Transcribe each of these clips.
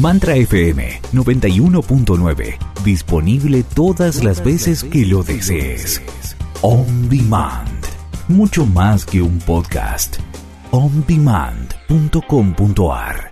Mantra FM 91.9. Disponible todas las veces que lo desees. On Demand. Mucho más que un podcast. ondemand.com.ar.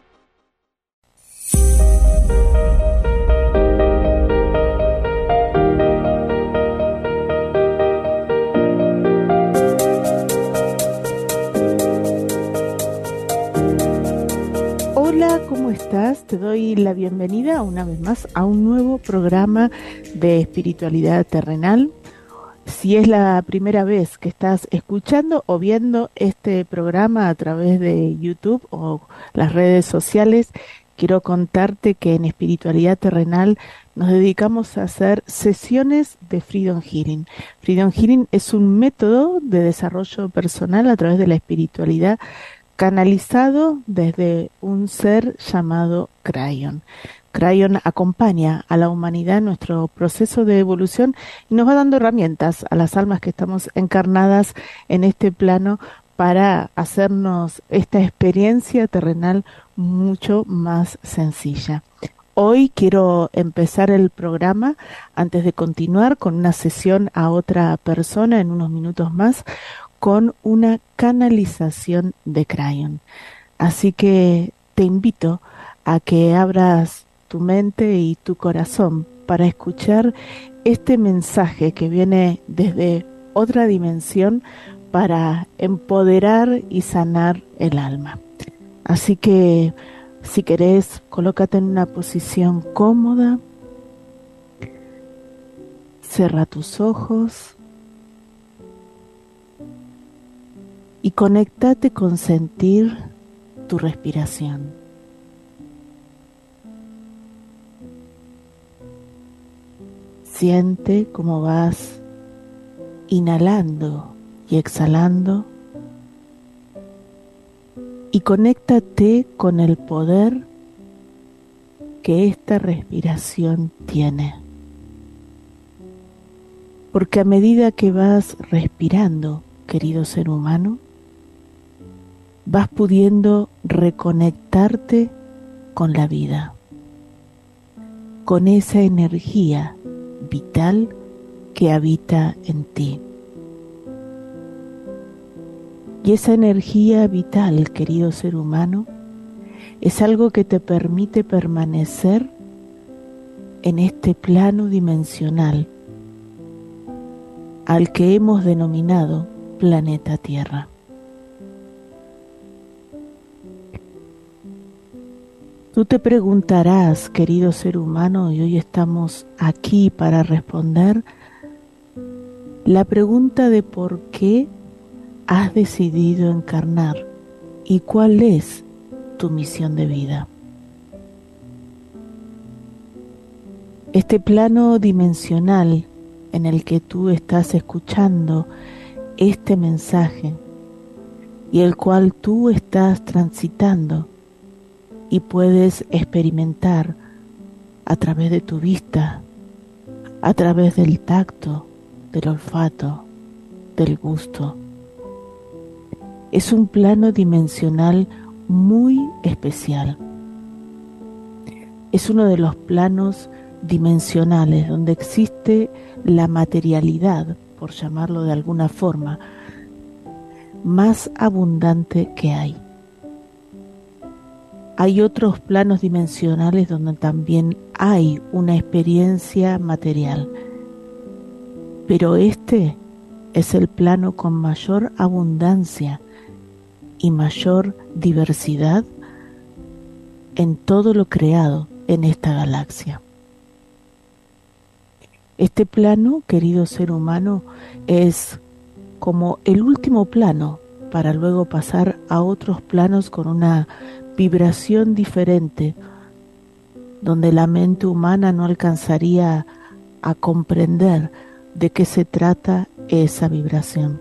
Hola, ¿cómo estás? Te doy la bienvenida una vez más a un nuevo programa de espiritualidad terrenal. Si es la primera vez que estás escuchando o viendo este programa a través de YouTube o las redes sociales, quiero contarte que en Espiritualidad Terrenal nos dedicamos a hacer sesiones de Freedom Healing. Freedom Healing es un método de desarrollo personal a través de la espiritualidad canalizado desde un ser llamado Cryon. Cryon acompaña a la humanidad en nuestro proceso de evolución y nos va dando herramientas a las almas que estamos encarnadas en este plano para hacernos esta experiencia terrenal mucho más sencilla. Hoy quiero empezar el programa, antes de continuar con una sesión a otra persona en unos minutos más, con una canalización de Cryon. Así que te invito a que abras tu mente y tu corazón para escuchar este mensaje que viene desde otra dimensión para empoderar y sanar el alma. Así que, si querés, colócate en una posición cómoda, cierra tus ojos y conéctate con sentir tu respiración. Siente cómo vas inhalando y exhalando y conéctate con el poder que esta respiración tiene. Porque a medida que vas respirando, querido ser humano, vas pudiendo reconectarte con la vida, con esa energía vital que habita en ti. Y esa energía vital, querido ser humano, es algo que te permite permanecer en este plano dimensional al que hemos denominado planeta Tierra. Tú te preguntarás, querido ser humano, y hoy estamos aquí para responder la pregunta de por qué has decidido encarnar y cuál es tu misión de vida. Este plano dimensional en el que tú estás escuchando este mensaje y el cual tú estás transitando y puedes experimentar a través de tu vista, a través del tacto, del olfato, del gusto. Es un plano dimensional muy especial. Es uno de los planos dimensionales donde existe la materialidad, por llamarlo de alguna forma, más abundante que hay. Hay otros planos dimensionales donde también hay una experiencia material, pero este es el plano con mayor abundancia y mayor diversidad en todo lo creado en esta galaxia. Este plano, querido ser humano, es como el último plano para luego pasar a otros planos con una vibración diferente, donde la mente humana no alcanzaría a comprender de qué se trata esa vibración.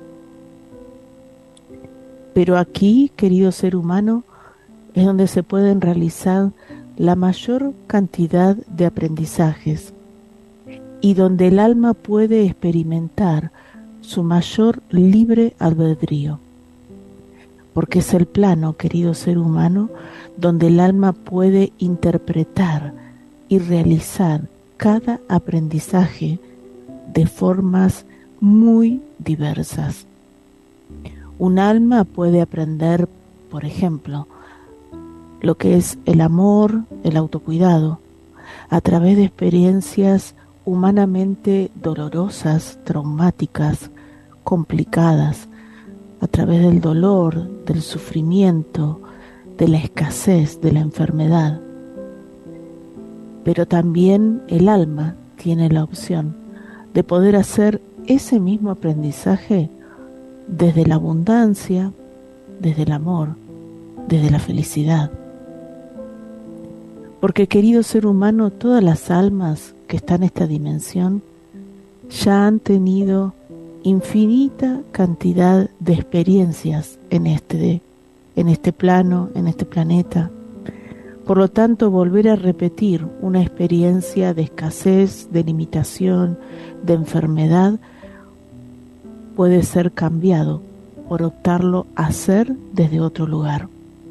Pero aquí, querido ser humano, es donde se pueden realizar la mayor cantidad de aprendizajes y donde el alma puede experimentar su mayor libre albedrío. Porque es el plano, querido ser humano, donde el alma puede interpretar y realizar cada aprendizaje de formas muy diversas. Un alma puede aprender, por ejemplo, lo que es el amor, el autocuidado, a través de experiencias humanamente dolorosas, traumáticas, complicadas, a través del dolor, del sufrimiento, de la escasez, de la enfermedad. Pero también el alma tiene la opción de poder hacer ese mismo aprendizaje desde la abundancia, desde el amor, desde la felicidad. Porque, querido ser humano, todas las almas que están en esta dimensión ya han tenido infinita cantidad de experiencias en este plano, en este planeta. Por lo tanto, volver a repetir una experiencia de escasez, de limitación, de enfermedad, puede ser cambiado por optarlo a hacer desde otro lugar.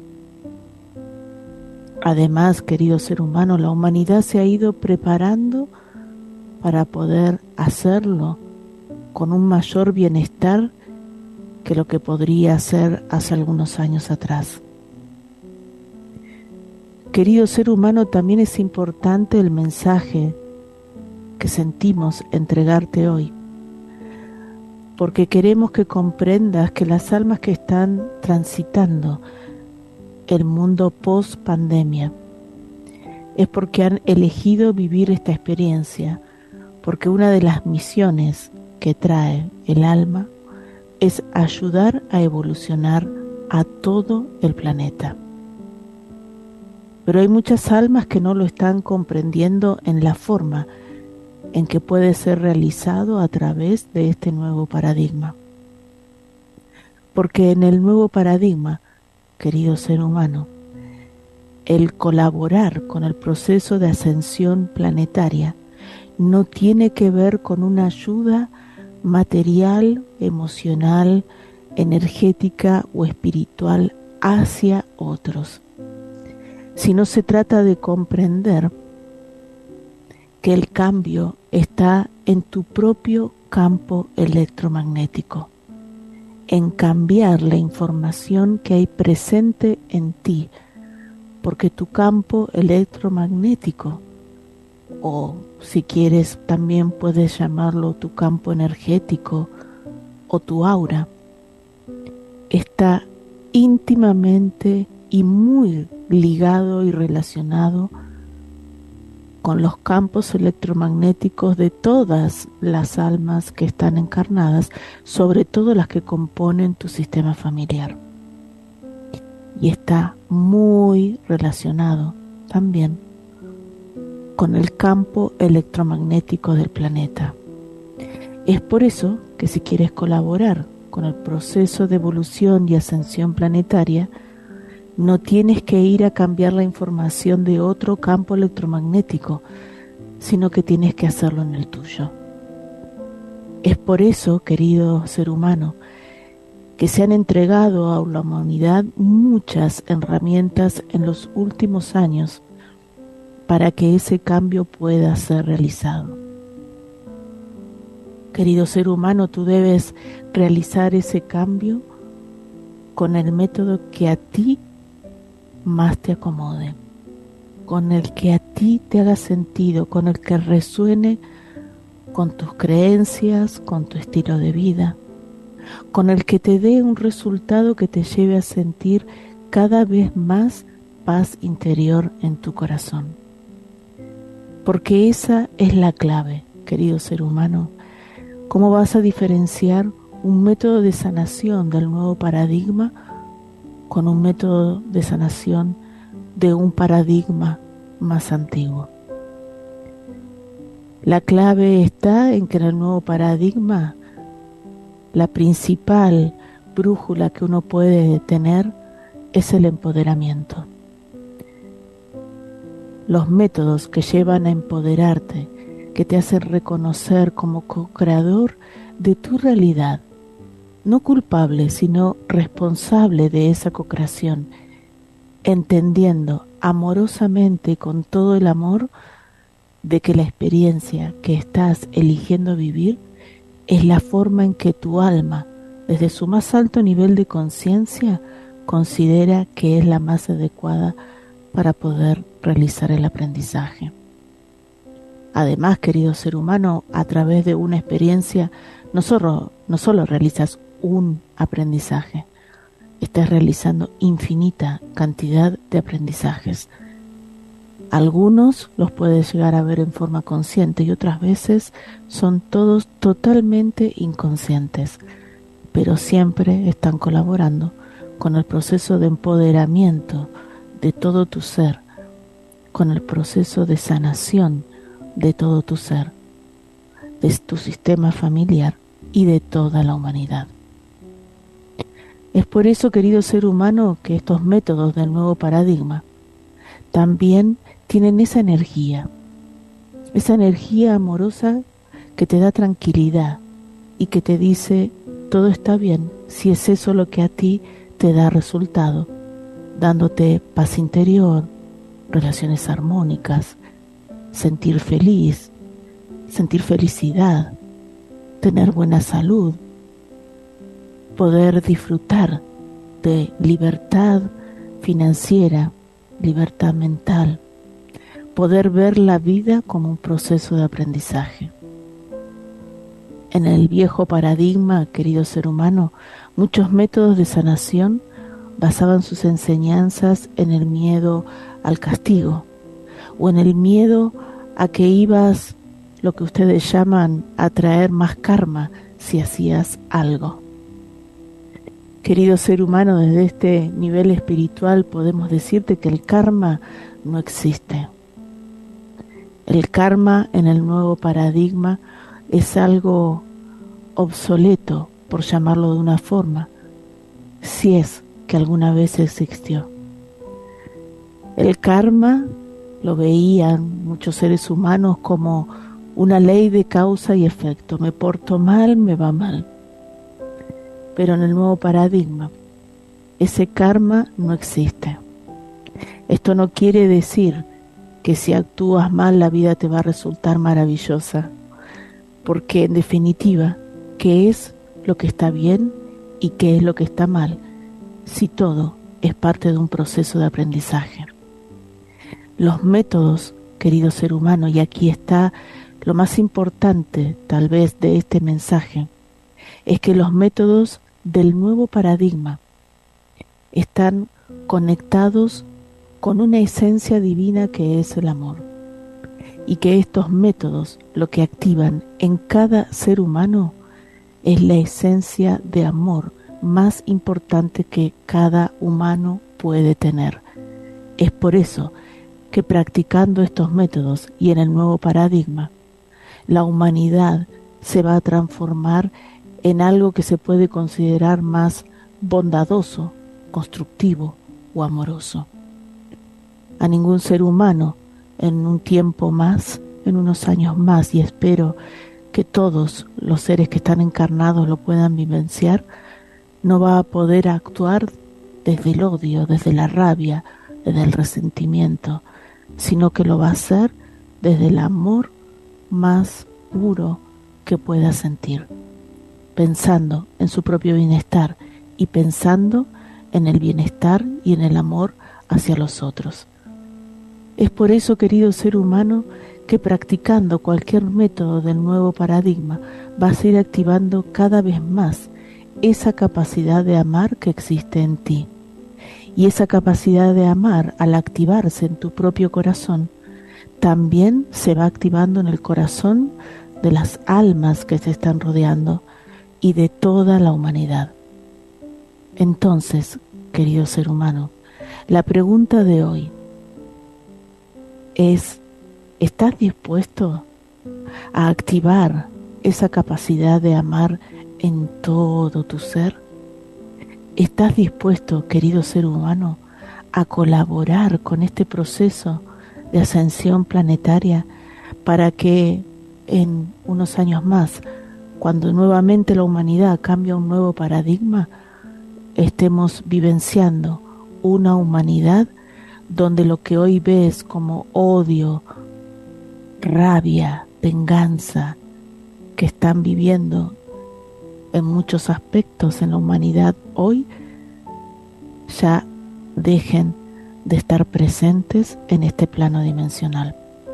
Además, querido ser humano, la humanidad se ha ido preparando para poder hacerlo con un mayor bienestar que lo que podría hacer hace algunos años atrás. Querido ser humano, también es importante el mensaje que sentimos entregarte hoy, porque queremos que comprendas que las almas que están transitando el mundo post pandemia es porque han elegido vivir esta experiencia, porque una de las misiones que trae el alma es ayudar a evolucionar a todo el planeta. Pero hay muchas almas que no lo están comprendiendo en la forma en que puede ser realizado a través de este nuevo paradigma. Porque en el nuevo paradigma, querido ser humano, el colaborar con el proceso de ascensión planetaria no tiene que ver con una ayuda material, emocional, energética o espiritual hacia otros, sino se trata de comprender que el cambio está en tu propio campo electromagnético, en cambiar la información que hay presente en ti, porque tu campo electromagnético, o si quieres también puedes llamarlo tu campo energético o tu aura, está íntimamente y muy ligado y relacionado con los campos electromagnéticos de todas las almas que están encarnadas, sobre todo las que componen tu sistema familiar. Y está muy relacionado también con el campo electromagnético del planeta. Es por eso que si quieres colaborar con el proceso de evolución y ascensión planetaria, no tienes que ir a cambiar la información de otro campo electromagnético, sino que tienes que hacerlo en el tuyo. Es por eso, querido ser humano, que se han entregado a la humanidad muchas herramientas en los últimos años para que ese cambio pueda ser realizado. Querido ser humano, tú debes realizar ese cambio con el método que a ti más te acomode, con el que a ti te haga sentido, con el que resuene con tus creencias, con tu estilo de vida, con el que te dé un resultado que te lleve a sentir cada vez más paz interior en tu corazón. Porque esa es la clave, querido ser humano. ¿Cómo vas a diferenciar un método de sanación del nuevo paradigma con un método de sanación de un paradigma más antiguo? La clave está en que en el nuevo paradigma la principal brújula que uno puede tener es el empoderamiento. Los métodos que llevan a empoderarte, que te hacen reconocer como co-creador de tu realidad, no culpable, sino responsable de esa co-creación, entendiendo amorosamente y con todo el amor de que la experiencia que estás eligiendo vivir es la forma en que tu alma, desde su más alto nivel de conciencia, considera que es la más adecuada para poder realizar el aprendizaje. Además, querido ser humano, a través de una experiencia no solo realizas un aprendizaje, estás realizando infinita cantidad de aprendizajes. Algunos los puedes llegar a ver en forma consciente y otras veces son todos totalmente inconscientes, pero siempre están colaborando con el proceso de empoderamiento de todo tu ser, con el proceso de sanación de todo tu ser, de tu sistema familiar y de toda la humanidad. Es por eso, querido ser humano, que estos métodos del nuevo paradigma también tienen esa energía amorosa que te da tranquilidad y que te dice todo está bien si es eso lo que a ti te da resultado, dándote paz interior, relaciones armónicas, sentir feliz, sentir felicidad, tener buena salud, poder disfrutar de libertad financiera, libertad mental, poder ver la vida como un proceso de aprendizaje. En el viejo paradigma, querido ser humano, muchos métodos de sanación basaban sus enseñanzas en el miedo al castigo o en el miedo a que ibas, lo que ustedes llaman, a traer más karma si hacías algo. Querido ser humano, desde este nivel espiritual podemos decirte que el karma no existe. El karma en el nuevo paradigma es algo obsoleto, por llamarlo de una forma, si es que alguna vez existió. El karma lo veían muchos seres humanos como una ley de causa y efecto. Me porto mal, me va mal. Pero en el nuevo paradigma, ese karma no existe. Esto no quiere decir que si actúas mal la vida te va a resultar maravillosa, porque en definitiva, ¿qué es lo que está bien y qué es lo que está mal? Si todo es parte de un proceso de aprendizaje. Los métodos, querido ser humano, y aquí está lo más importante tal vez de este mensaje, es que los métodos del nuevo paradigma están conectados con una esencia divina que es el amor, y que estos métodos lo que activan en cada ser humano es la esencia de amor más importante que cada humano puede tener. Es por eso que practicando estos métodos y en el nuevo paradigma, la humanidad se va a transformar en algo que se puede considerar más bondadoso, constructivo o amoroso. A ningún ser humano en un tiempo más, en unos años más, y espero que todos los seres que están encarnados lo puedan vivenciar, no va a poder actuar desde el odio, desde la rabia, desde el resentimiento, sino que lo va a hacer desde el amor más puro que pueda sentir, pensando en su propio bienestar y pensando en el bienestar y en el amor hacia los otros. Es por eso, querido ser humano, que practicando cualquier método del nuevo paradigma vas a ir activando cada vez más esa capacidad de amar que existe en ti. Y esa capacidad de amar, al activarse en tu propio corazón, también se va activando en el corazón de las almas que se están rodeando y de toda la humanidad. Entonces, querido ser humano, la pregunta de hoy es: ¿estás dispuesto a activar esa capacidad de amar en todo tu ser? ¿Estás dispuesto, querido ser humano, a colaborar con este proceso de ascensión planetaria para que en unos años más, cuando nuevamente la humanidad cambie a un nuevo paradigma, estemos vivenciando una humanidad donde lo que hoy ves como odio, rabia, venganza, que están viviendo en muchos aspectos en la humanidad hoy, ya dejen de estar presentes en este plano dimensional.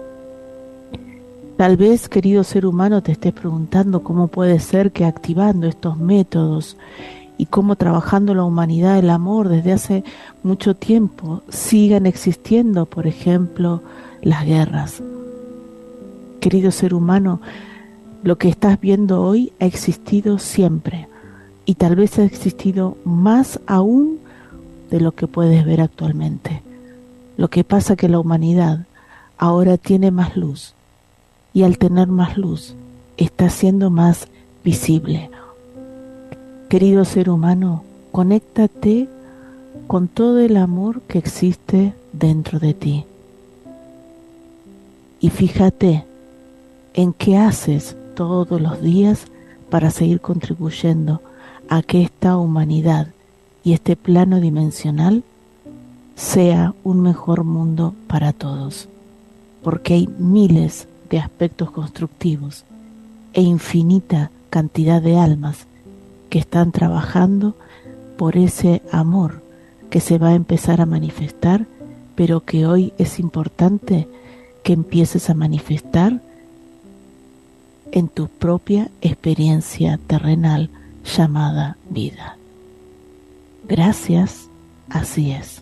Tal vez, querido ser humano, te estés preguntando cómo puede ser que activando estos métodos y cómo trabajando la humanidad, el amor desde hace mucho tiempo, sigan existiendo, por ejemplo, las guerras. Querido ser humano, lo que estás viendo hoy ha existido siempre y tal vez ha existido más aún de lo que puedes ver actualmente. Lo que pasa es que la humanidad ahora tiene más luz y al tener más luz está siendo más visible. Querido ser humano, conéctate con todo el amor que existe dentro de ti y fíjate en qué haces todos los días para seguir contribuyendo a que esta humanidad y este plano dimensional sea un mejor mundo para todos, porque hay miles de aspectos constructivos e infinita cantidad de almas que están trabajando por ese amor que se va a empezar a manifestar, pero que hoy es importante que empieces a manifestar en tu propia experiencia terrenal llamada vida. Gracias, así es.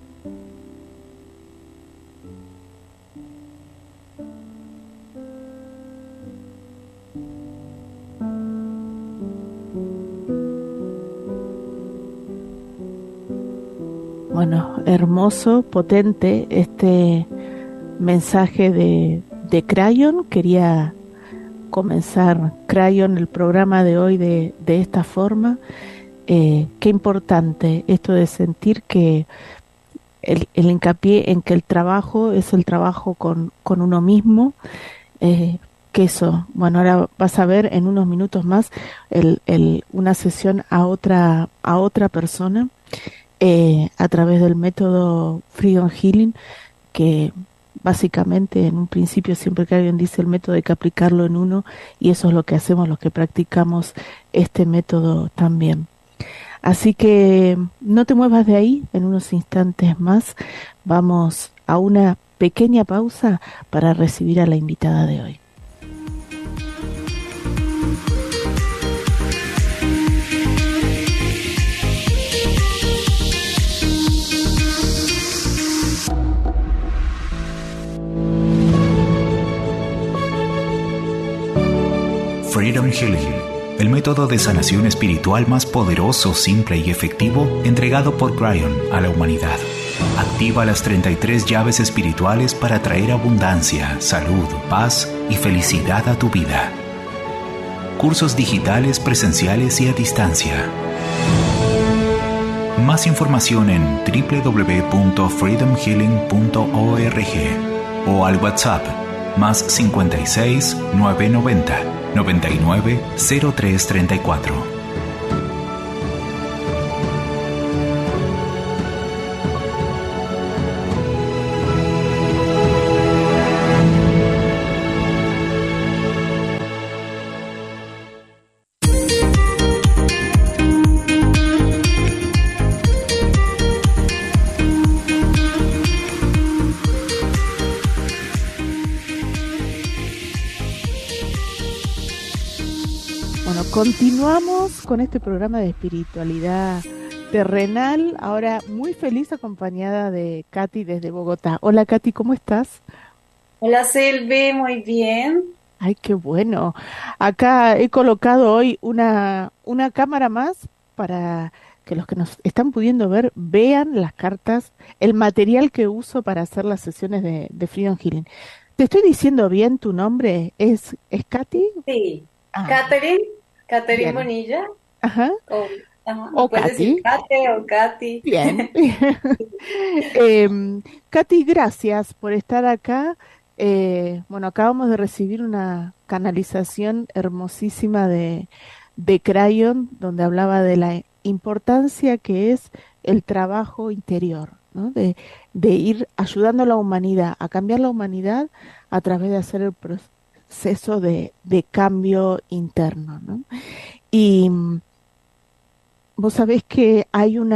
Bueno, hermoso, potente este mensaje de Crayon. Quería comenzar, Crayon, el programa de hoy de esta forma. Qué importante esto de sentir que el hincapié en que el trabajo es el trabajo con uno mismo, que eso, bueno, ahora vas a ver en unos minutos más una sesión a otra persona a través del método Freedom Healing, que básicamente en un principio siempre que alguien dice el método hay que aplicarlo en uno, y eso es lo que hacemos los que practicamos este método también. Así que no te muevas de ahí, en unos instantes más vamos a una pequeña pausa para recibir a la invitada de hoy. Freedom Healing, el método de sanación espiritual más poderoso, simple y efectivo entregado por Crayon a la humanidad. Activa las 33 llaves espirituales para traer abundancia, salud, paz y felicidad a tu vida. Cursos digitales, presenciales y a distancia. Más información en www.freedomhealing.org o al WhatsApp más 56 990 99 0334. Continuamos con este programa de espiritualidad terrenal, ahora muy feliz acompañada de Katy desde Bogotá. Hola Katy, ¿cómo estás? Hola Silvi, muy bien. Ay, qué bueno. Acá he colocado hoy una cámara más para que los que nos están pudiendo ver vean las cartas, el material que uso para hacer las sesiones de Freedom Healing. ¿Te estoy diciendo bien tu nombre? ¿Es Katy? Sí, Ah, Catherine bien. Bonilla. Ajá. O puedes Katy. decir Kate o Katy. Bien. Katy, gracias por estar acá. Bueno, acabamos de recibir una canalización hermosísima de Crayon, donde hablaba de la importancia que es el trabajo interior, ¿no? De ir ayudando a la humanidad, a cambiar la humanidad a través de hacer el proceso de cambio interno, ¿no? Y vos sabés que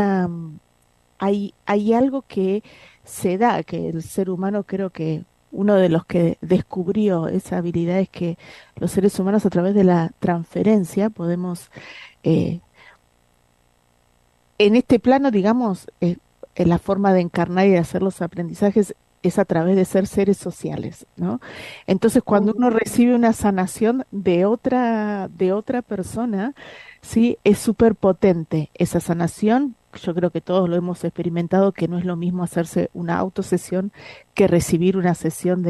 hay algo que se da, que el ser humano creo que uno de los que descubrió esa habilidad es que los seres humanos a través de la transferencia podemos, eh, en este plano, digamos, en la forma de encarnar y de hacer los aprendizajes es a través de ser seres sociales, ¿no? Entonces, cuando uno Ujú. recibe una sanación de otra persona, sí, es súper potente esa sanación. Yo creo que todos lo hemos experimentado, que no es lo mismo hacerse una autosesión que recibir una sesión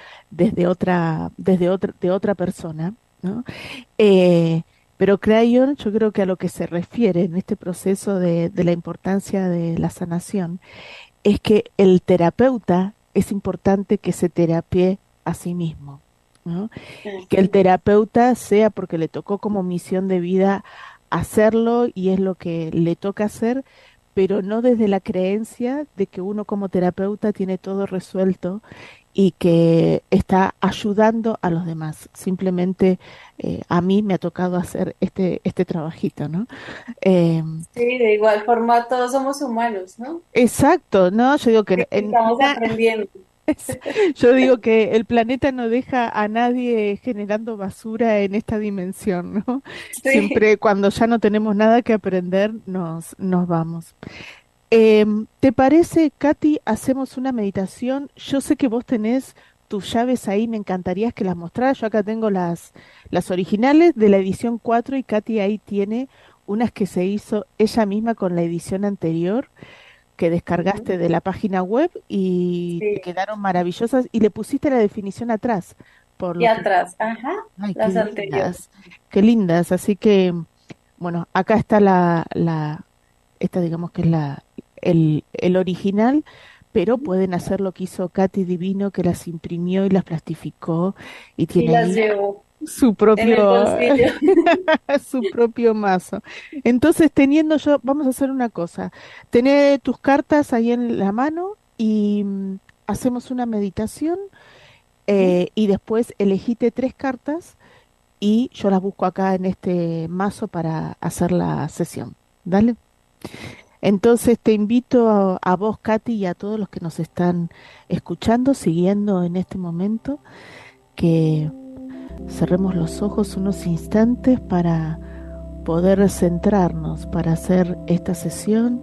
de otra persona, ¿no? Eh, pero Crayon, yo creo que a lo que se refiere en este proceso de la importancia de la sanación es que el terapeuta es importante que se terapie a sí mismo, ¿no? Y que el Ujú. terapeuta sea porque le tocó como misión de vida hacerlo y es lo que le toca hacer, pero no desde la creencia de que uno como terapeuta tiene todo resuelto y que está ayudando a los demás. Simplemente a mí me ha tocado hacer este trabajito, ¿no? Em, Sí, de igual forma todos somos humanos, ¿no? exacto, ¿no? Yo digo que Estamos aprendiendo. yo digo que el planeta no deja a nadie generando basura en esta dimensión, ¿no? Sí. Siempre cuando ya no tenemos nada que aprender, nos vamos. ¿Te parece, Katy, hacemos una meditación? Yo sé que vos tenés tus llaves ahí, me encantaría que las mostraras. Yo acá tengo las originales de la edición 4 y Katy ahí tiene unas que se hizo ella misma con la edición anterior que Ujú. descargaste de la página web y te Sí. quedaron maravillosas y le pusiste la definición atrás, por Y lo que... atrás, ajá, Ay, las anteriores. qué lindas. Así que, bueno, acá está esta digamos que es el original, pero Ujú. pueden hacer lo que hizo Katy Divino, que las imprimió y las plastificó y Y tiene las ahí llevo su en el propio, bolsillo. su propio mazo. Entonces, teniendo yo, vamos a hacer una cosa. Tener tus cartas ahí en la mano y hacemos una meditación Ujú. y después elegite tres cartas y yo las busco acá en este mazo para hacer la sesión. ¿Dale? Entonces te invito a vos, Katy, y a todos los que nos están escuchando, siguiendo en este momento, que cerremos los ojos unos instantes para poder centrarnos, para hacer esta sesión,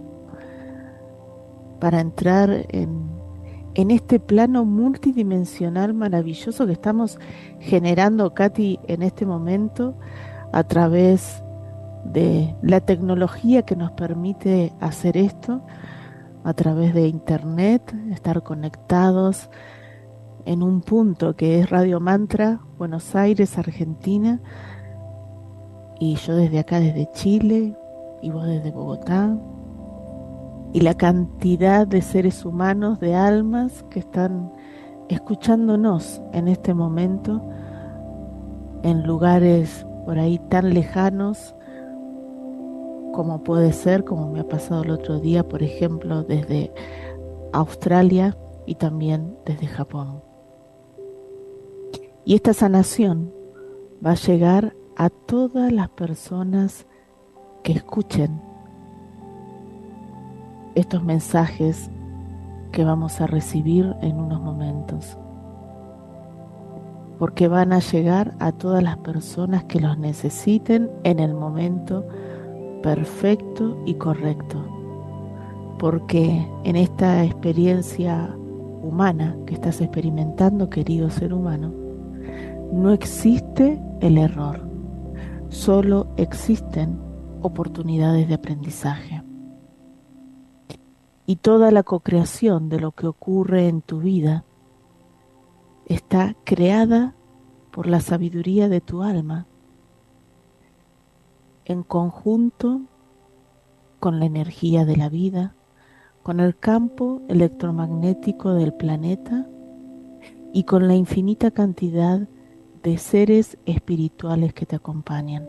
para entrar en este plano multidimensional maravilloso que estamos generando, Katy, en este momento, a través de la tecnología que nos permite hacer esto, a través de Internet, estar conectados en un punto que es Radio Mantra, Buenos Aires, Argentina, y yo desde acá, desde Chile, y vos desde Bogotá, y la cantidad de seres humanos, de almas que están escuchándonos en este momento en lugares por ahí tan lejanos como puede ser, como me ha pasado el otro día, por ejemplo, desde Australia y también desde Japón. Y esta sanación va a llegar a todas las personas que escuchen estos mensajes que vamos a recibir en unos momentos, porque van a llegar a todas las personas que los necesiten en el momento perfecto y correcto, porque en esta experiencia humana que estás experimentando, querido ser humano, no existe el error, solo existen oportunidades de aprendizaje. Y toda la cocreación de lo que ocurre en tu vida está creada por la sabiduría de tu alma, en conjunto con la energía de la vida, con el campo electromagnético del planeta y con la infinita cantidad de seres espirituales que te acompañan.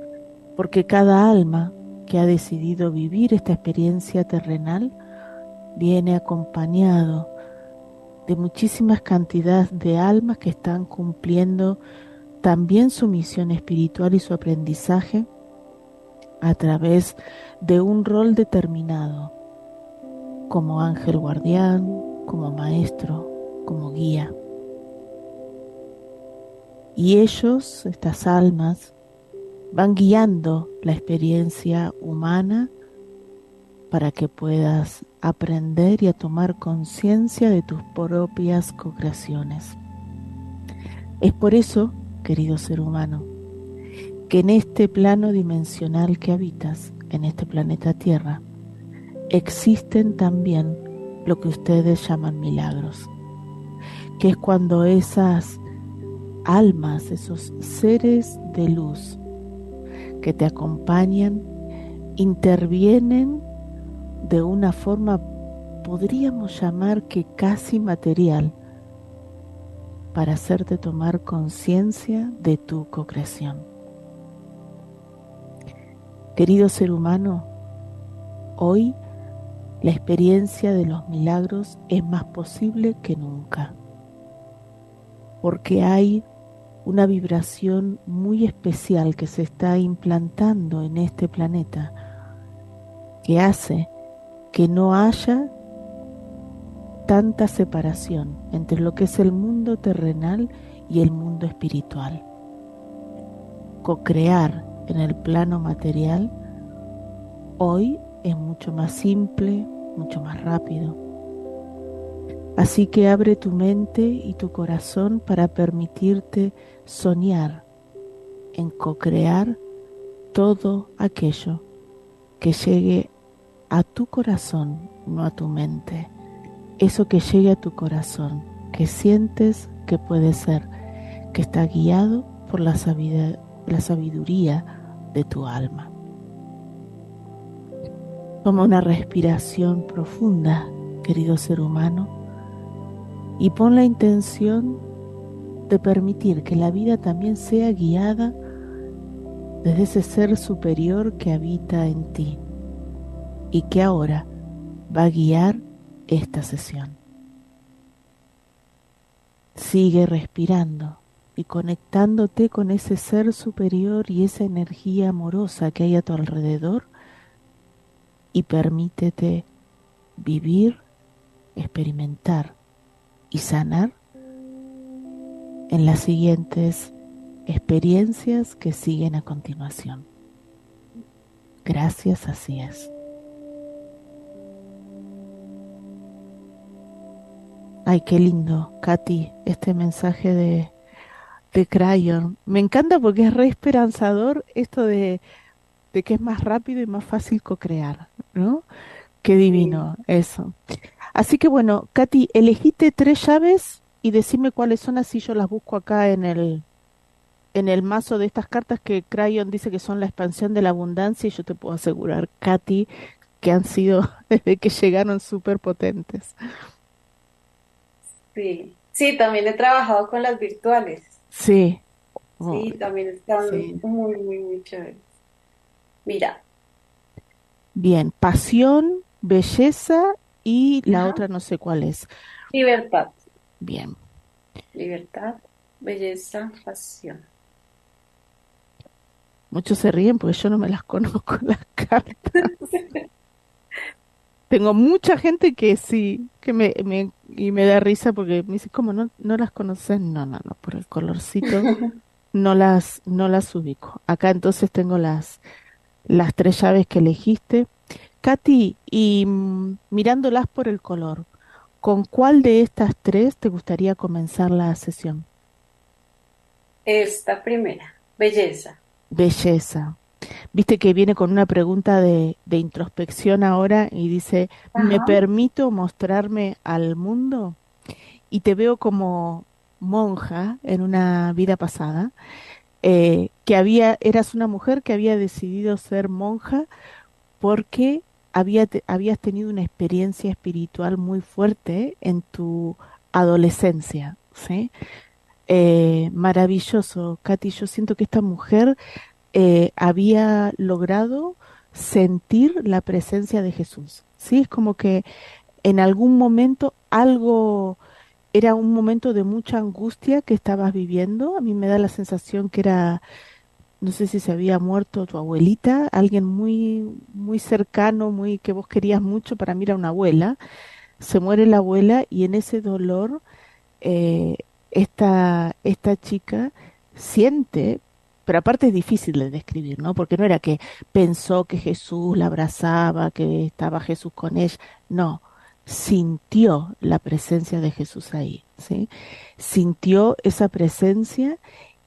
Porque cada alma que ha decidido vivir esta experiencia terrenal viene acompañado de muchísimas cantidades de almas que están cumpliendo también su misión espiritual y su aprendizaje a través de un rol determinado, como ángel guardián, como maestro, como guía. Y ellos, estas almas, van guiando la experiencia humana para que puedas aprender y a tomar conciencia de tus propias co-creaciones. Es por eso, querido ser humano, que en este plano dimensional que habitas, en este planeta Tierra, existen también lo que ustedes llaman milagros, que es cuando esas almas, esos seres de luz que te acompañan, intervienen de una forma, podríamos llamar que casi material, para hacerte tomar conciencia de tu co-creación. Querido ser humano, hoy la experiencia de los milagros es más posible que nunca, porque hay una vibración muy especial que se está implantando en este planeta, que hace que no haya tanta separación entre lo que es el mundo terrenal y el mundo espiritual. Co-crear en el plano material hoy es mucho más simple, mucho más rápido. Así que abre tu mente y tu corazón para permitirte soñar en co-crear todo aquello que llegue a tu corazón, no a tu mente. Eso que llegue a tu corazón, que sientes que puede ser, que está guiado por la sabiduría de tu alma. Toma una respiración profunda, querido ser humano, y pon la intención de permitir que la vida también sea guiada desde ese ser superior que habita en ti y que ahora va a guiar esta sesión. Sigue respirando y conectándote con ese ser superior y esa energía amorosa que hay a tu alrededor, y permítete vivir, experimentar y sanar en las siguientes experiencias que siguen a continuación. Gracias, así es. Ay, qué lindo, Katy, este mensaje de Crayon. Me encanta porque es re esperanzador esto de que es más rápido y más fácil co-crear, ¿no? Qué Sí. divino eso. Así que bueno, Katy, elegiste 3 llaves y decime cuáles son, así yo las busco acá en el mazo de estas cartas que Crayon dice que son la expansión de la abundancia, y yo te puedo asegurar, Katy, que han sido desde que llegaron súper potentes. Sí, sí, también he trabajado con las virtuales. Sí, oh, Sí, también están sí. muy, muy, muy chéveres. Mira, Bien, pasión, belleza y la ajá, otra no sé cuál es. libertad, Bien, libertad, belleza, pasión. muchos se ríen porque yo no me las conozco las cartas. Tengo mucha gente que sí, que y me da risa porque me dice, ¿cómo no las conoces? No, no, no, por el colorcito no las ubico. Acá entonces tengo las 3 llaves que elegiste. Katy, y mirándolas por el color, ¿con cuál de estas 3 te gustaría comenzar la sesión? Esta primera, belleza. Belleza. Viste que viene con una pregunta de introspección ahora y dice, ¿me Ajá. permito mostrarme al mundo? Y te veo como monja en una vida pasada, eras una mujer que había decidido ser monja porque habías tenido una experiencia espiritual muy fuerte en tu adolescencia, ¿sí? Maravilloso, Katy. Yo siento que esta mujer había logrado sentir la presencia de Jesús, ¿sí? Es como que en algún momento algo, era un momento de mucha angustia que estabas viviendo. A mí me da la sensación que era, no sé si se había muerto tu abuelita, alguien muy, muy cercano, muy que vos querías mucho. Para mí era una abuela. Se muere la abuela y en ese dolor eh, esta chica siente, pero aparte es difícil de describir, ¿no? Porque no era que pensó que Jesús la abrazaba, que estaba Jesús con ella, no, sintió la presencia de Jesús ahí, ¿sí? Sintió esa presencia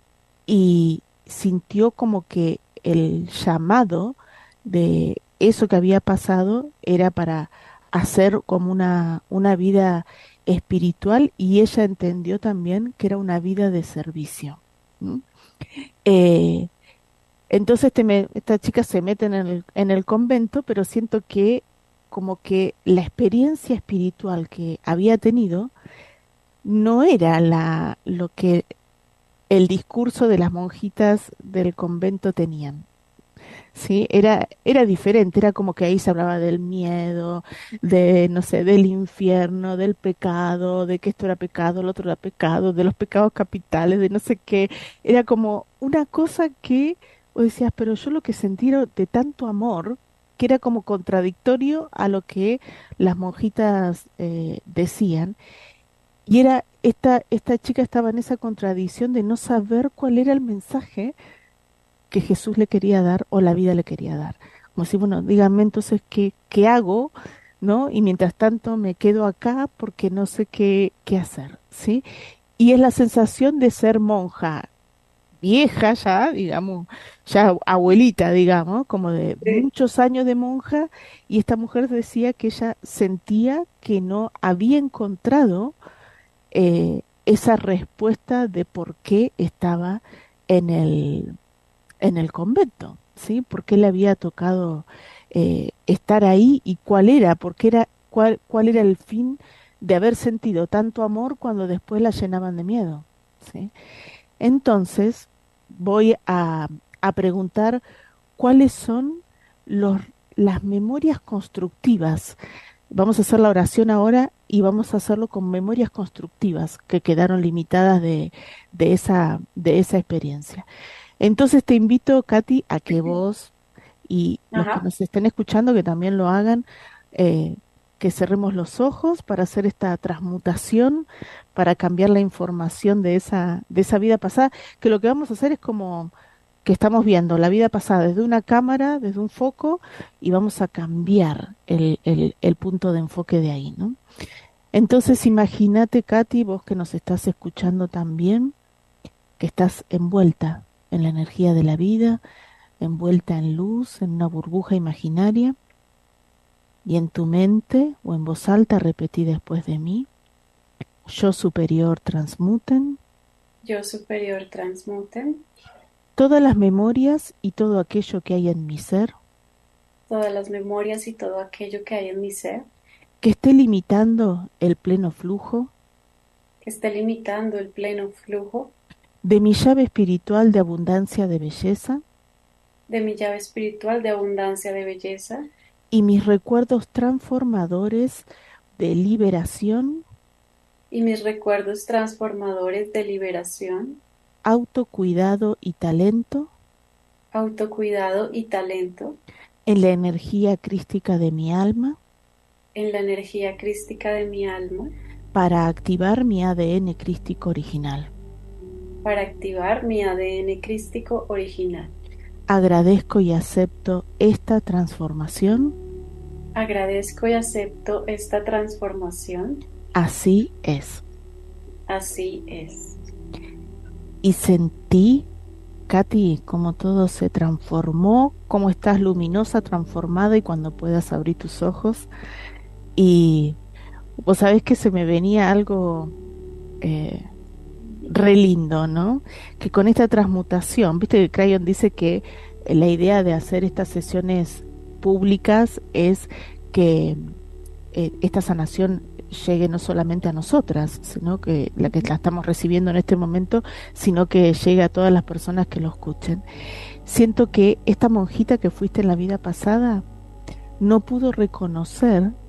y sintió como que el llamado de eso que había pasado era para hacer como una vida espiritual, y ella entendió también que era una vida de servicio. ¿M? Eh, entonces esta chica se mete en el convento, pero siento que como que la experiencia espiritual que había tenido no era lo que el discurso de las monjitas del convento tenían. Sí, era diferente, era como que ahí se hablaba del miedo, de, no sé, del infierno, del pecado, de que esto era pecado, lo otro era pecado, de los pecados capitales, de no sé qué. Era como una cosa que vos decías, pero yo lo que sentí era de tanto amor, que era como contradictorio a lo que las monjitas decían. Y era, esta chica estaba en esa contradicción de no saber cuál era el mensaje que Jesús le quería dar o la vida le quería dar. Como si, bueno, díganme entonces qué hago, ¿no? Y mientras tanto me quedo acá porque no sé qué hacer, ¿sí? Y es la sensación de ser monja vieja ya, digamos, ya abuelita, digamos, como de Sí. muchos años de monja, y esta mujer decía que ella sentía que no había encontrado esa respuesta de por qué estaba en en el convento, ¿sí? ¿Por qué le había tocado estar ahí y cuál era? Porque era, cuál era el fin de haber sentido tanto amor cuando después la llenaban de miedo, ¿sí? Entonces voy a preguntar cuáles son los, las memorias constructivas. Vamos a hacer la oración ahora y vamos a hacerlo con memorias constructivas que quedaron limitadas de esa experiencia. Entonces te invito, Katy, a que vos y los que Ajá. nos estén escuchando, que también lo hagan, eh, que cerremos los ojos para hacer esta transmutación, para cambiar la información de esa vida pasada, que lo que vamos a hacer es como que estamos viendo la vida pasada desde una cámara, desde un foco, y vamos a cambiar el punto de enfoque de ahí, ¿no? Entonces imagínate, Katy, vos que nos estás escuchando también, que estás envuelta en la energía de la vida, envuelta en luz, en una burbuja imaginaria, y en tu mente o en voz alta repetí después de mí: yo superior transmuten Yo superior transmuten todas las memorias y todo aquello que hay en mi ser todas las memorias y todo aquello que hay en mi ser que esté limitando el pleno flujo que esté limitando el pleno flujo de mi llave espiritual de abundancia de belleza de mi llave espiritual de abundancia de belleza y mis recuerdos transformadores de liberación, y mis recuerdos transformadores de liberación, autocuidado y talento autocuidado y talento en la energía crística de mi alma en la energía crística de mi alma para activar mi ADN crístico original. para activar mi ADN crístico original. Agradezco y acepto esta transformación. Agradezco y acepto esta transformación. Así es. Así es. Y sentí, Katy, como todo se transformó, cómo estás luminosa, transformada, y cuando puedas abrir tus ojos. Y vos sabés que se me venía algo eh, re lindo, ¿no? Que con esta transmutación, viste que Crayon dice que la idea de hacer estas sesiones públicas es que esta sanación llegue no solamente a nosotras, sino que la que la estamos recibiendo en este momento, sino que llegue a todas las personas que lo escuchen. Siento que esta monjita que fuiste en la vida pasada no pudo reconocer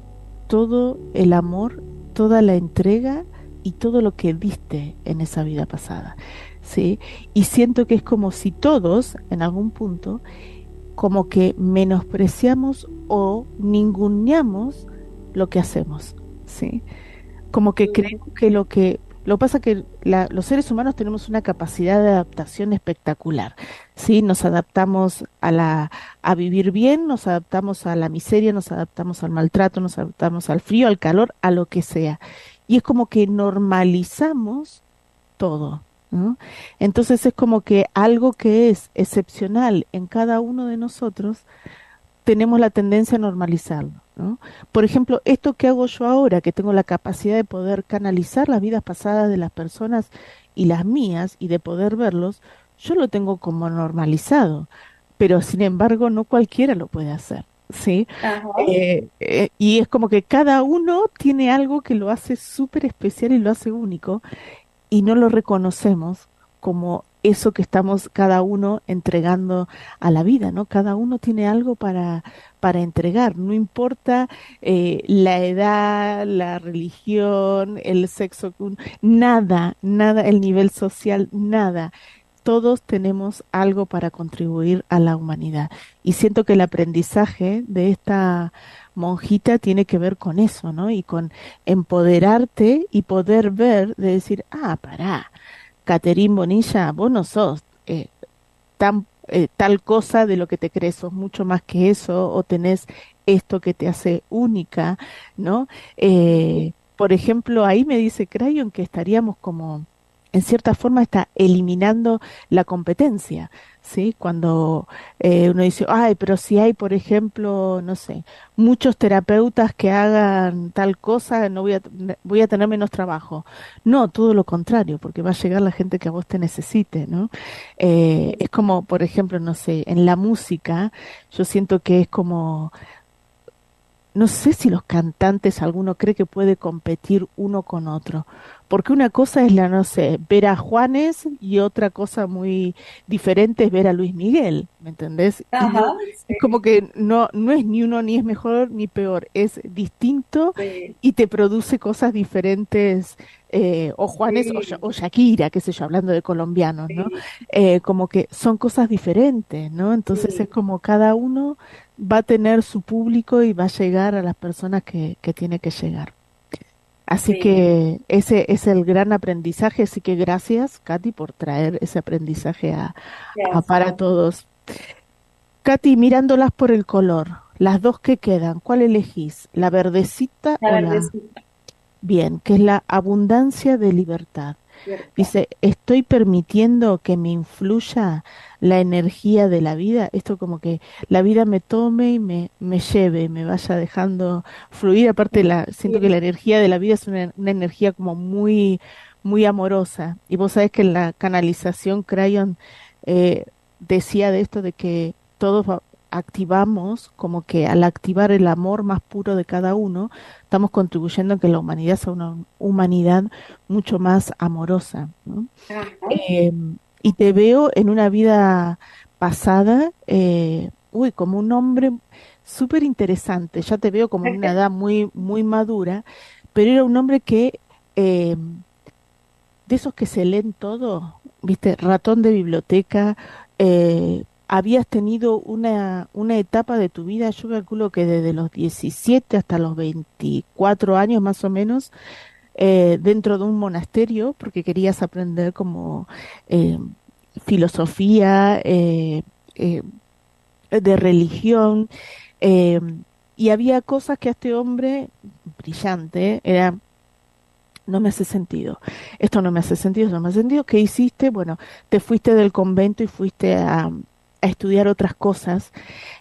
todo el amor, toda la entrega y todo lo que diste en esa vida pasada, ¿sí? Y siento que es como si todos, en algún punto, como que menospreciamos o ninguneamos lo que hacemos, ¿sí? Como que creemos que lo que pasa que los seres humanos tenemos una capacidad de adaptación espectacular, ¿sí? Nos adaptamos a vivir bien, nos adaptamos a la miseria, nos adaptamos al maltrato, nos adaptamos al frío, al calor, a lo que sea. Y es como que normalizamos todo, ¿no? Entonces es como que algo que es excepcional en cada uno de nosotros, tenemos la tendencia a normalizarlo, ¿no? Por ejemplo, esto que hago yo ahora, que tengo la capacidad de poder canalizar las vidas pasadas de las personas y las mías y de poder verlos, yo lo tengo como normalizado, pero sin embargo no cualquiera lo puede hacer, ¿sí? Ajá, Y es como que cada uno tiene algo que lo hace súper especial y lo hace único y no lo reconocemos como eso que estamos cada uno entregando a la vida, ¿no? Cada uno tiene algo para entregar, no importa la edad, la religión, el sexo, nada, nada, el nivel social, nada. Todos tenemos algo para contribuir a la humanidad. Y siento que el aprendizaje de esta monjita tiene que ver con eso, ¿no? Y con empoderarte y poder ver, de decir, ah, pará, Caterín Bonilla, vos no sos tal cosa de lo que te crees, sos mucho más que eso, o tenés esto que te hace única, ¿no? Por ejemplo, ahí me dice Crayon que estaríamos como, en cierta forma, está eliminando la competencia, ¿sí? Cuando uno dice, ay, pero si hay, por ejemplo, no sé, muchos terapeutas que hagan tal cosa, no voy a tener menos trabajo. No, todo lo contrario, porque va a llegar la gente que a vos te necesite, ¿no? Es como, por ejemplo, no sé, en la música, yo siento que es como, no sé si los cantantes, alguno cree que puede competir uno con otro, porque una cosa es la, no sé, ver a Juanes y otra cosa muy diferente es ver a Luis Miguel, ¿me entendés? Y no, ajá, es como sí, que no es ni uno ni es mejor ni peor, es distinto sí, y te produce cosas diferentes, o Juanes sí, o Shakira, qué sé yo, hablando de colombianos, ¿no? sí, Como que son cosas diferentes, ¿no? Entonces es sí, como cada uno va a tener su público y va a llegar a las personas que tiene que llegar. Así sí, que ese es el gran aprendizaje, así que gracias, Katy, por traer ese aprendizaje a para gracias. todos. Katy, mirándolas por el color, las dos que quedan, ¿cuál elegís? ¿La verdecita La o la verdecita, bien, que es la abundancia de libertad? ¿verdad? Dice, estoy permitiendo que me influya la energía de la vida, esto como que la vida me tome y me lleve, me vaya dejando fluir. Aparte, siento que la Sí, energía de la vida es una energía como muy, muy amorosa. Y vos sabés que en la canalización Crayon eh, decía de esto de que todos activamos, como que al activar el amor más puro de cada uno, estamos contribuyendo a que la humanidad sea una humanidad mucho más amorosa, ¿no? ajá, Eh, y te veo en una vida pasada, como un hombre súper interesante. Ya te veo como en una edad muy, muy madura, pero era un hombre que, eh, de esos que se leen todo, viste, ratón de biblioteca, habías tenido una etapa de tu vida, yo calculo que desde los 17 hasta los 24 años más o menos, dentro de un monasterio porque querías aprender como eh, filosofía, de religión, eh, y había cosas que a este hombre brillante era, no me hace sentido, esto no me hace sentido, esto no me hace sentido, ¿qué hiciste? Bueno, te fuiste del convento y fuiste a estudiar otras cosas.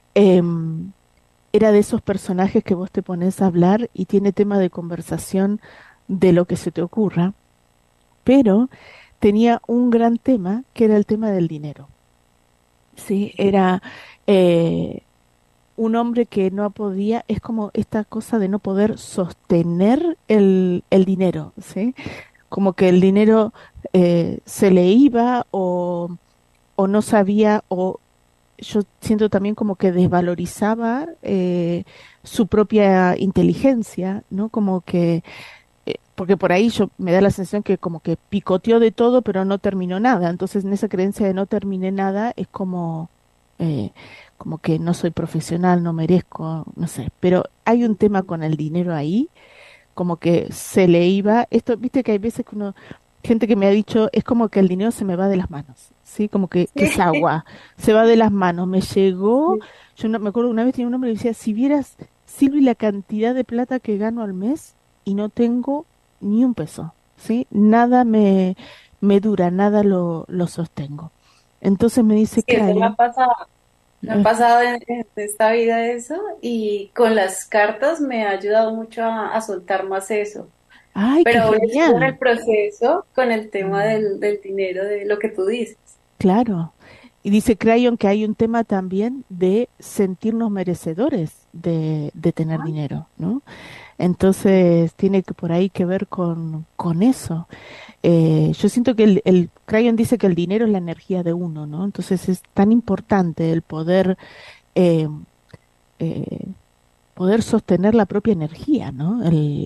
Era de esos personajes que vos te pones a hablar y tiene tema de conversación de lo que se te ocurra, pero tenía un gran tema que era el tema del dinero. Sí, era eh, un hombre que no podía, es como esta cosa de no poder sostener el dinero, ¿sí? Como que el dinero se le iba o no sabía yo siento también como que desvalorizaba su propia inteligencia, ¿no? Como que porque por ahí yo me da la sensación que como que picoteó de todo, pero no terminó nada. Entonces, en esa creencia de no terminé nada, es eh, como que no soy profesional, no merezco, no sé. Pero hay un tema con el dinero ahí, como que se le iba. Esto, viste que hay veces que uno, gente que me ha dicho, es como que el dinero se me va de las manos, ¿sí? Como que es Sí. agua, se va de las manos. Me llegó, yo no, me acuerdo una vez tenía un hombre que decía, si vieras, Silvi, la cantidad de plata que gano al mes y no tengo ni un peso, ¿sí? Nada me dura, nada lo sostengo. Entonces me dice, Sí, eso me ha Crayon, pasado. Me ha eh, pasado en esta vida eso y con las cartas me ha ayudado mucho a soltar más eso. ay, qué Pero aún estoy en genial. el proceso con el tema Mm. del dinero, de lo que tú dices. Claro. Y dice Crayon que hay un tema también de sentirnos merecedores de tener Ajá. dinero, ¿no? Entonces tiene que por ahí que ver con eso. Yo siento que el Crayon dice que el dinero es la energía de uno, ¿no? Entonces es tan importante el eh, eh, poder sostener la propia energía, ¿no?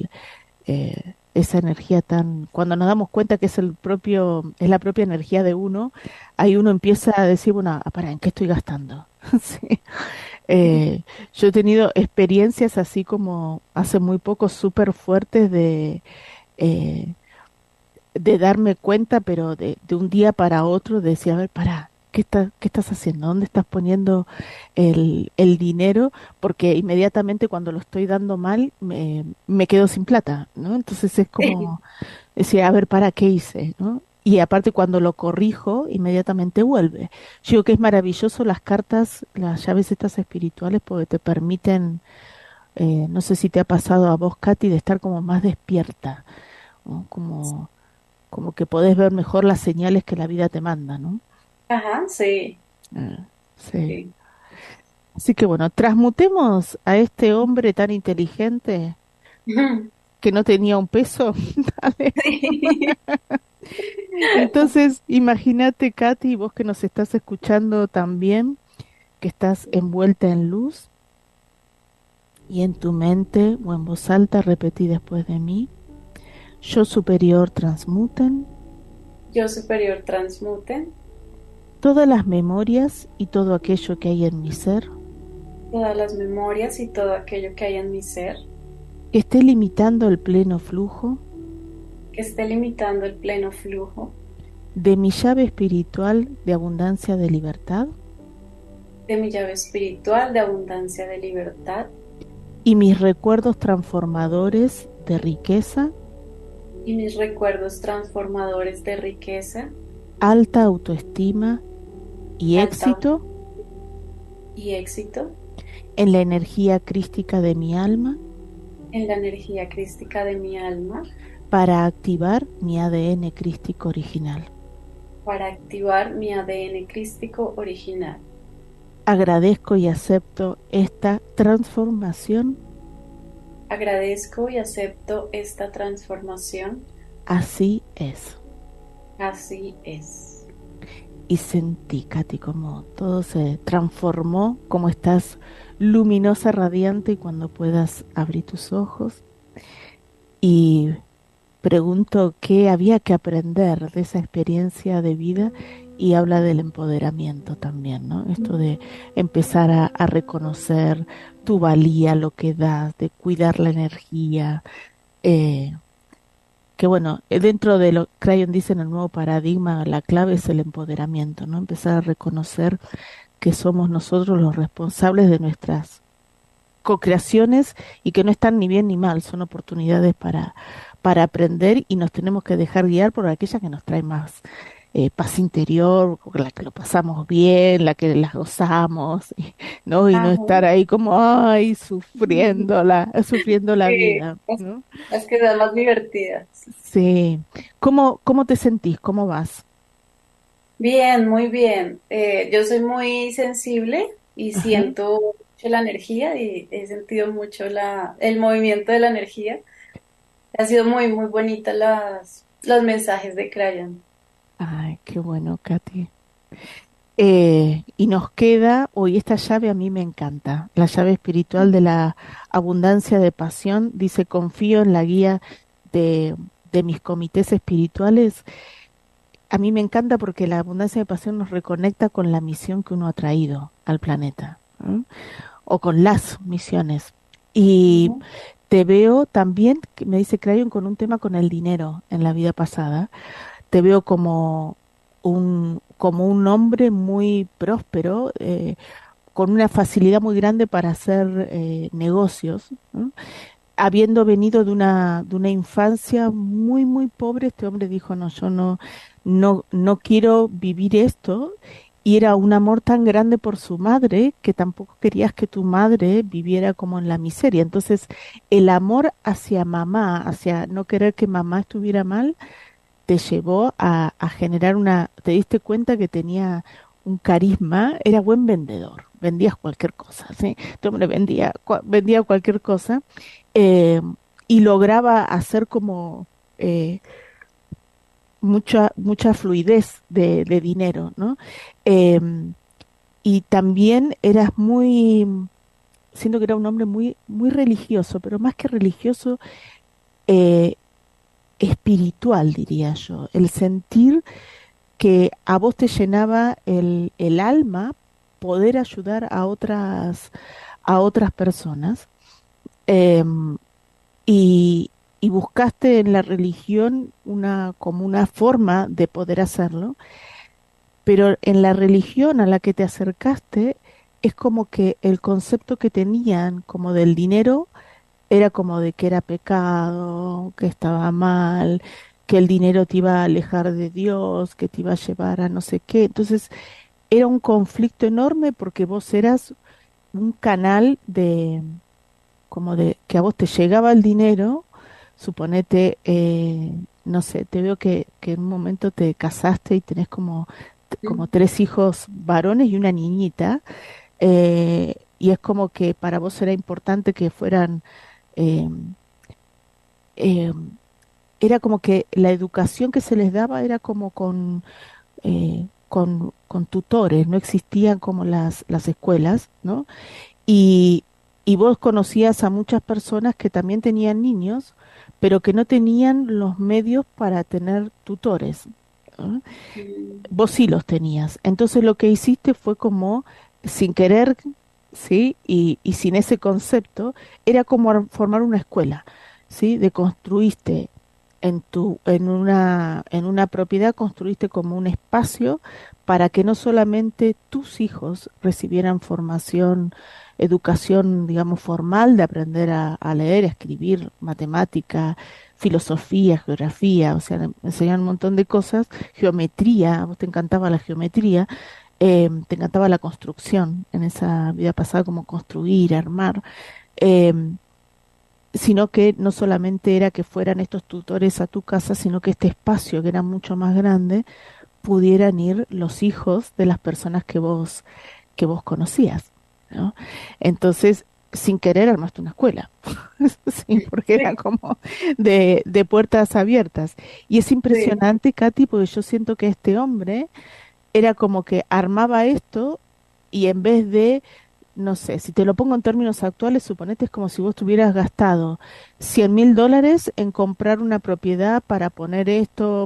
Esa energía tan, cuando nos damos cuenta que es es la propia energía de uno, ahí uno empieza a decir, bueno, para, ¿en qué estoy gastando? Sí. Eh, yo he tenido experiencias así como hace muy poco súper fuertes eh, de darme cuenta, pero de un día para otro, de decir, a ver, para, qué estás haciendo? ¿Dónde estás poniendo el dinero? Porque inmediatamente cuando lo estoy dando mal, me quedo sin plata, ¿no? Entonces es como, decía, a ver, ¿para qué hice? ¿No? Y aparte cuando lo corrijo, inmediatamente vuelve. Yo digo que es maravilloso las cartas, las llaves estas espirituales, porque te permiten, no sé si te ha pasado a vos, Katy, de estar como más despierta, ¿no? Como que podés ver mejor las señales que la vida te manda, ¿no? Ajá, sí, Sí. sí. Así que bueno, transmutemos a este hombre tan inteligente que no tenía un peso. Dale. Sí. Entonces, imagínate, Katy, vos que nos estás escuchando también, que estás envuelta en luz y en tu mente o en voz alta repetí después de mí, yo superior transmuten Yo superior transmute todas las memorias y todo aquello que hay en mi ser todas las memorias y todo aquello que hay en mi ser que esté limitando el pleno flujo que esté limitando el pleno flujo de mi llave espiritual de abundancia de libertad de mi llave espiritual de abundancia de libertad y mis recuerdos transformadores de riqueza, y mis recuerdos transformadores de riqueza, alta autoestima y alta éxito y éxito en la energía crística de mi alma en la energía crística de mi alma para activar mi ADN crístico original. para activar mi ADN crístico original. Agradezco y acepto esta transformación, Agradezco y acepto esta transformación. así es. Así es. Y sentí, Katy, como todo se transformó, como estás luminosa, radiante y cuando puedas abrir tus ojos. Y pregunto qué había que aprender de esa experiencia de vida y habla del empoderamiento también, ¿no? Esto de empezar a reconocer tu valía, lo que das, de cuidar la energía, eh, que bueno, dentro de lo que Crayon dice en el nuevo paradigma, la clave es el empoderamiento, ¿no? Empezar a reconocer que somos nosotros los responsables de nuestras co-creaciones y que no están ni bien ni mal, son oportunidades para aprender y nos tenemos que dejar guiar por aquella que nos trae más paz interior, por la que lo pasamos bien, la que las gozamos, ¿no? Y no Ajá. estar ahí como, ay, sufriendo la Sí, vida, ¿no? las que son más divertidas. Sí. Cómo te sentís? ¿Cómo vas? Bien, muy bien. Yo soy muy sensible y Ajá. siento mucho la energía y he sentido mucho el movimiento de la energía. Ha sido muy, muy bonita los mensajes de Crayon. Ay, qué bueno, Katy. Y nos queda, hoy esta llave a mí me encanta, la llave espiritual de la abundancia de pasión, dice, confío en la guía de, de mis comités espirituales. A mí me encanta porque la abundancia de pasión nos reconecta con la misión que uno ha traído al planeta, ¿no? O con las misiones. Y Ujú. te veo también, que me dice Crayon, con un tema con el dinero en la vida pasada. Te veo como un hombre muy próspero, con una facilidad muy grande para hacer negocios, ¿no? Habiendo venido de una infancia muy, muy pobre, este hombre dijo, no, yo no quiero vivir esto. Y era un amor tan grande por su madre que tampoco querías que tu madre viviera como en la miseria. Entonces, el amor hacia mamá, hacia no querer que mamá estuviera mal, te llevó a generar te diste cuenta que tenía un carisma, era buen vendedor, vendías cualquier cosa, ¿sí? Este hombre vendía cualquier cosa, eh, y lograba hacer como mucha fluidez de dinero, ¿no? Em, y también siento que era un hombre muy, muy religioso, pero más que religioso, eh, espiritual, diría yo. El sentir que a vos te llenaba el alma poder ayudar a otras personas, em, y, y buscaste en la religión como una forma de poder hacerlo, pero en la religión a la que te acercaste es como que el concepto que tenían como del dinero era como de que era pecado, que estaba mal, que el dinero te iba a alejar de Dios, que te iba a llevar a no sé qué. Entonces era un conflicto enorme porque vos eras un canal como de, que a vos te llegaba el dinero, suponete, no sé, te veo que en un momento te casaste y tenés como tres hijos varones y una niñita, y es como que para vos era importante que fueran, eh, eh, era como que la educación que se les daba era como con tutores, no existían como las escuelas, ¿no? Y, y vos conocías a muchas personas que también tenían niños, pero que no tenían los medios para tener tutores, ¿no? Mm. Vos sí los tenías. Entonces lo que hiciste fue como, sin querer, ¿sí? Y sin ese concepto, era como formar una escuela, ¿sí? De construiste en una propiedad, construiste como un espacio para que no solamente tus hijos recibieran formación, educación, digamos, formal de aprender a leer, a escribir, matemática, filosofía, geografía, o sea, le enseñaban un montón de cosas, geometría, a vos te encantaba la geometría, te encantaba la construcción en esa vida pasada, como construir, armar, em, sino que no solamente era que fueran estos tutores a tu casa, sino que este espacio, que era mucho más grande, pudieran ir los hijos de las personas que vos conocías, ¿no? Entonces, sin querer armaste una escuela, sí, porque era Sí, como de puertas abiertas. Y es sí. impresionante, Katy, porque yo siento que este hombre era como que armaba esto y en vez de, no sé, si te lo pongo en términos actuales, suponete es como si vos tuvieras gastado $100.000 en comprar una propiedad para poner esto,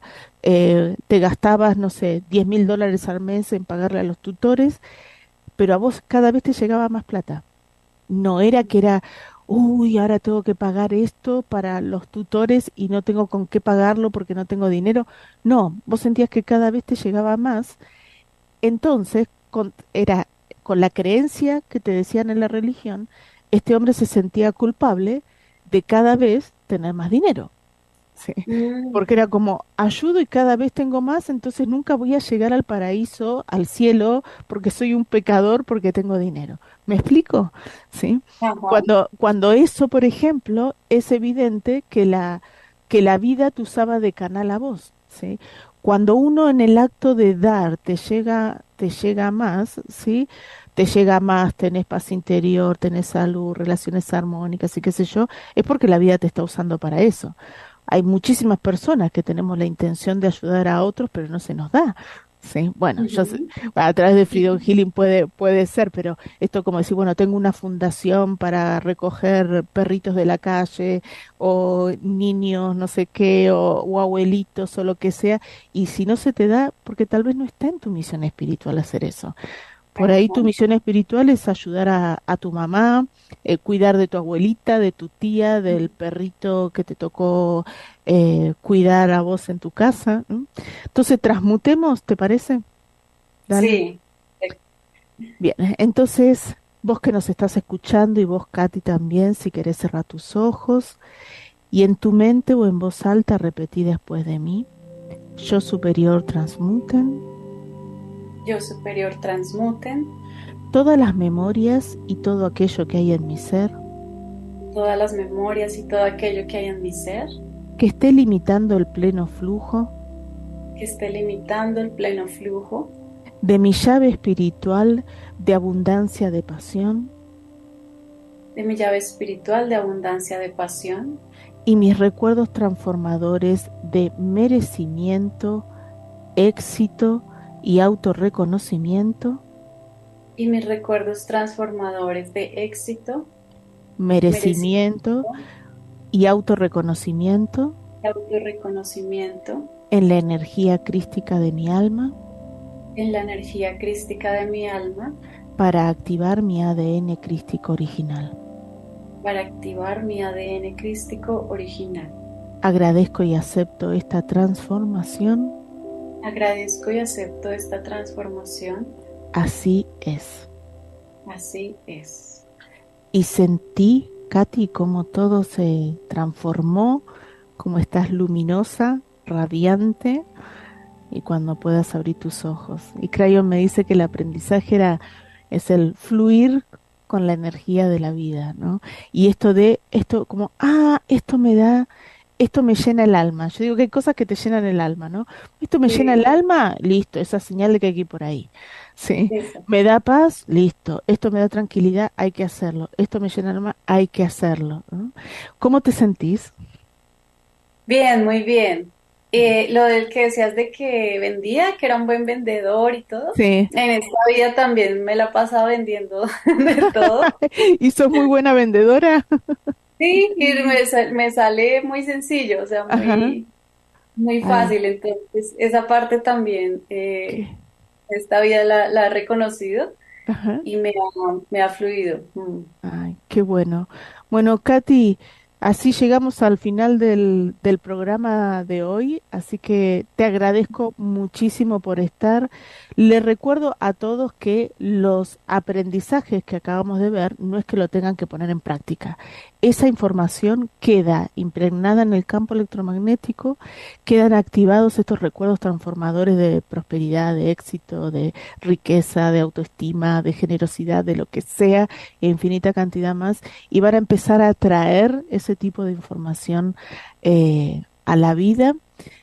te gastabas, no sé, $10.000 al mes en pagarle a los tutores, pero a vos cada vez te llegaba más plata. No era que era, uy, ahora tengo que pagar esto para los tutores y no tengo con qué pagarlo porque no tengo dinero. No, vos sentías que cada vez te llegaba más. Entonces, era con la creencia que te decían en la religión, este hombre se sentía culpable de cada vez tener más dinero. Sí, Mm. porque era como, ayudo y cada vez tengo más, entonces nunca voy a llegar al paraíso, al cielo, porque soy un pecador, porque tengo dinero. ¿Me explico? Sí. Ajá. Cuando eso, por ejemplo, es evidente que la vida te usaba de canal a vos, ¿sí? Cuando uno en el acto de dar te llega más, ¿sí? Te llega más, tenés paz interior, tenés salud, relaciones armónicas y qué sé yo, es porque la vida te está usando para eso. Hay muchísimas personas que tenemos la intención de ayudar a otros, pero no se nos da. Sí, bueno, yo sé, Ujú. a través de Freedom Healing puede ser, pero esto como decir, bueno, tengo una fundación para recoger perritos de la calle o niños, no sé qué, o abuelitos o lo que sea, y si no se te da, porque tal vez no está en tu misión espiritual hacer eso. Por ahí Ajá. tu misión espiritual es ayudar a tu mamá, cuidar de tu abuelita, de tu tía, del perrito que te tocó cuidar a vos en tu casa. ¿M? Entonces, transmutemos, ¿te parece? Dale. Sí, Bien, entonces, vos que nos estás escuchando y vos, Katy, también, si querés cerrar tus ojos y en tu mente o en voz alta repetí después de mí, yo superior transmuten yo superior transmuten todas las memorias y todo aquello que hay en mi ser todas las memorias y todo aquello que hay en mi ser que esté limitando el pleno flujo que esté limitando el pleno flujo de mi llave espiritual de abundancia de pasión de mi llave espiritual de abundancia de pasión y mis recuerdos transformadores de merecimiento, éxito y autorreconocimiento, y mis recuerdos transformadores de éxito, merecimiento merecimiento y autorreconocimiento y autorreconocimiento en la energía crística de mi alma en la energía crística de mi alma para activar mi ADN crístico original. para activar mi ADN crístico original. Agradezco y acepto esta transformación. Agradezco y acepto esta transformación. Así es. Así es. Y sentí, Katy, cómo todo se transformó, cómo estás luminosa, radiante, y cuando puedas abrir tus ojos. Y Crayon me dice que el aprendizaje es el fluir con la energía de la vida, ¿no? Y esto como, esto me da, esto me llena el alma. Yo digo que hay cosas que te llenan el alma, ¿no? Esto me llena el Sí, alma, listo, esa señal de que hay que ir por ahí. Sí, eso. me da paz, listo. Esto me da tranquilidad, hay que hacerlo. Esto me llena el alma, hay que hacerlo, ¿no? ¿Cómo te sentís? Bien, muy bien. Lo del que decías de que vendía, que era un buen vendedor y todo, Sí. en esta vida también me la he pasado vendiendo de todo. ¿Y sos muy buena vendedora? Sí, y me sale muy sencillo, o sea, Ajá. muy Ay, fácil. Entonces, esa parte también, qué. esta vida la he reconocido Ajá. y me ha fluido. Mm. Ay, qué bueno. Bueno, Katy, así llegamos al final del programa de hoy, así que te agradezco muchísimo por estar. Le recuerdo a todos que los aprendizajes que acabamos de ver no es que lo tengan que poner en práctica. Esa información queda impregnada en el campo electromagnético, quedan activados estos recuerdos transformadores de prosperidad, de éxito, de riqueza, de autoestima, de generosidad, de lo que sea e infinita cantidad más, y van a empezar a traer ese tipo de información a la vida.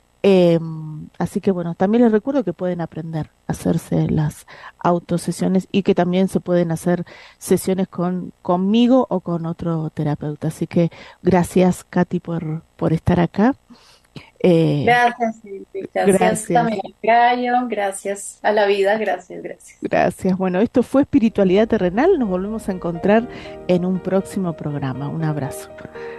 Así que bueno, también les recuerdo que pueden aprender a hacerse las autosesiones y que también se pueden hacer sesiones conmigo o con otro terapeuta. Así que gracias, Katy, por estar acá. Eh, Gracias, Silvi. Gracias gracias. también a Crayo, gracias a la vida, gracias, gracias. Gracias. Bueno, esto fue Espiritualidad Terrenal. Nos volvemos a encontrar en un próximo programa. Un abrazo.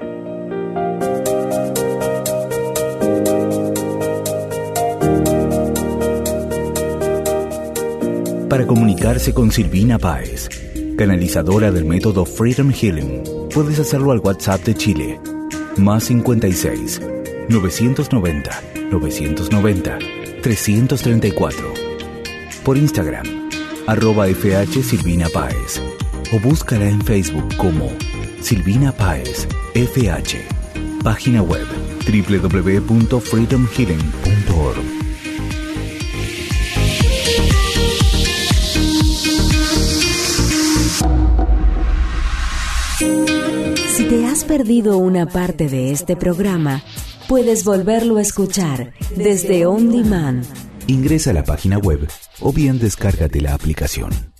Para comunicarse con Silvina Páez, canalizadora del método Freedom Healing, puedes hacerlo al WhatsApp de Chile, más 56 990 990 334. Por Instagram, @FH Silvina Páez, o búscala en Facebook como Silvina Páez FH. Página web www.freedomhealing.org. Si te has perdido una parte de este programa, puedes volverlo a escuchar desde On Demand. Ingresa a la página web o bien descárgate la aplicación.